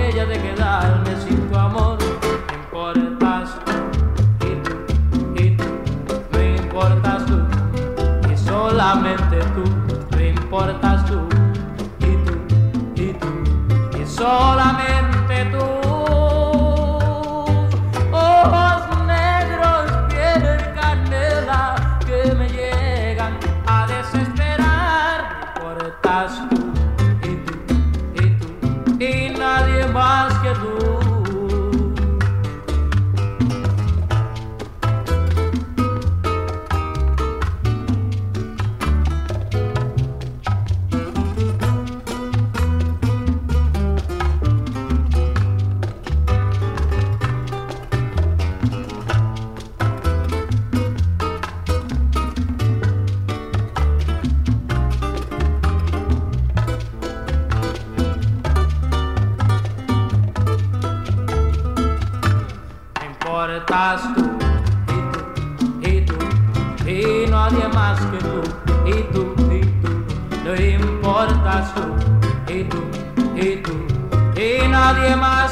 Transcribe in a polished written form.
aquella de quedarme sin tu amor. Me importas tú y tú y tú, me importas tú y solamente tú, me importas tú y tú y tú y solamente tú. Ojos negros, piel canela que me llegan a desesperar. Me importas tú y tú y tú y nadie más que tú. Importas tú y tú y nadie más que tú y tú no importas tú y tú y nadie más